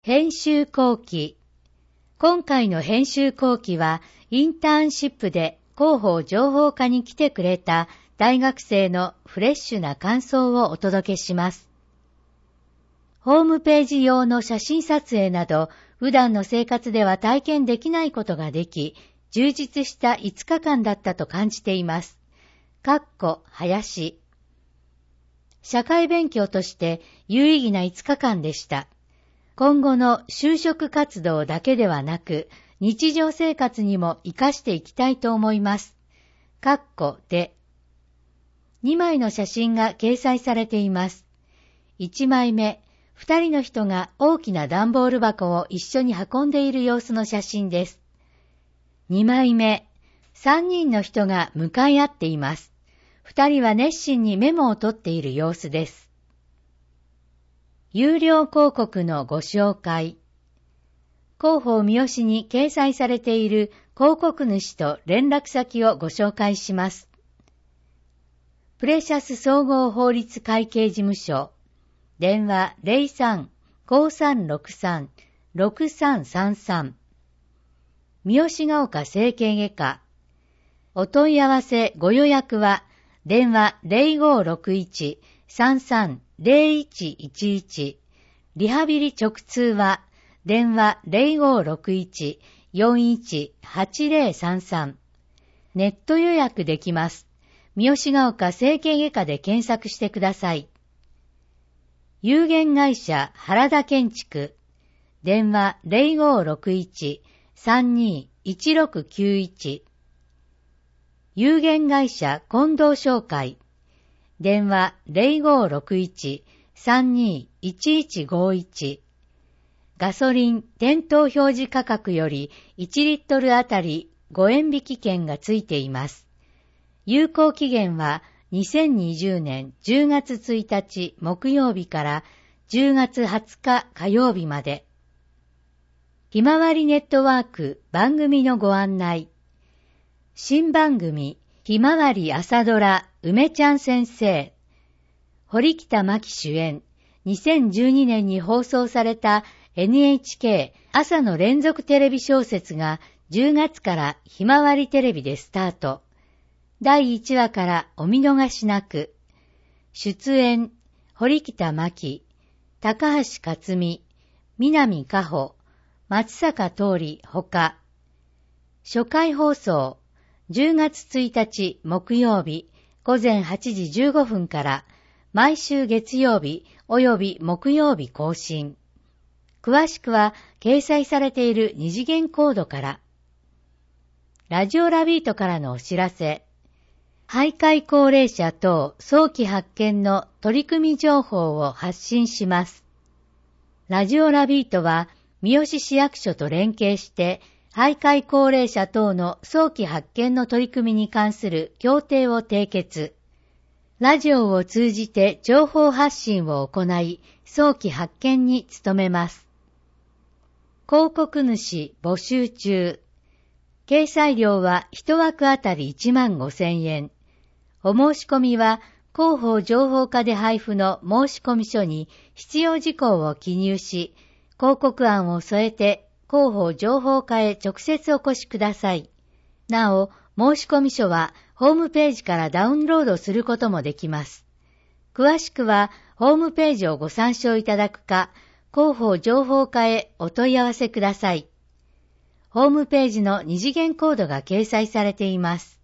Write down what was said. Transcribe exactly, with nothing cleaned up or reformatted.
編集後期。今回の編集後期は、インターンシップで広報情報課に来てくれた大学生のフレッシュな感想をお届けします。ホームページ用の写真撮影など、普段の生活では体験できないことができ、充実したいつかかんだったと感じています。かっこ林。社会勉強として有意義ないつかかんでした。今後の就職活動だけではなく、日常生活にも活かしていきたいと思います。かっこで。にまいの写真が掲載されています。いちまいめ、ふたりの人が大きな段ボール箱を一緒に運んでいる様子の写真です。にまいめ、さんにんの人が向かい合っています。ふたりは熱心にメモを取っている様子です。有料広告のご紹介。広報三好に掲載されている広告主と連絡先をご紹介します。プレシャス総合法律会計事務所。電話 ゼロさん ごさんろくさん ろくさんさんさん。三好が丘整形外科。お問い合わせご予約は電話 ゼロごろくいち さんさん ゼロいちいちいち。リハビリ直通は電話 ゼロごろくいち よんいちはちゼロさんさん。ネット予約できます。三好が丘整形外科で検索してください。有限会社原田建築。電話 ゼロごろくいち さんにいちろくきゅういち。有限会社近藤商会。電話 ゼロごろくいち さんにいちいちごいち。ガソリン店頭表示価格よりいちリットルあたりごえん引き券がついています。有効期限はにせんにじゅうねんじゅうがつついたち木曜日からじゅうがつはつか火曜日まで。ひまわりネットワーク番組のご案内。新番組ひまわり朝ドラ梅ちゃん先生。堀北真希主演、にせんじゅうにねんに放送された エヌエイチケー 朝の連続テレビ小説がじゅうがつからひまわりテレビでスタート。だいいちわからお見逃しなく。出演、堀北真希、高橋克実、南果歩、松坂桃李ほか。初回放送、じゅうがつついたち木曜日ごぜんはちじじゅうごふんから毎週月曜日および木曜日更新。詳しくは掲載されている二次元コードから。ラジオラビートからのお知らせ。徘徊高齢者等早期発見の取り組み情報を発信します。ラジオラビートは三好市役所と連携して徘徊高齢者等の早期発見の取り組みに関する協定を締結。ラジオを通じて情報発信を行い、早期発見に努めます。広告主募集中。掲載料は一枠あたりいちまんごせんえん。お申し込みは広報情報課で配布の申込書に必要事項を記入し、広告案を添えて広報情報課へ直接お越しください。なお、申込書はホームページからダウンロードすることもできます。詳しくはホームページをご参照いただくか、広報情報課へお問い合わせください。ホームページの二次元コードが掲載されています。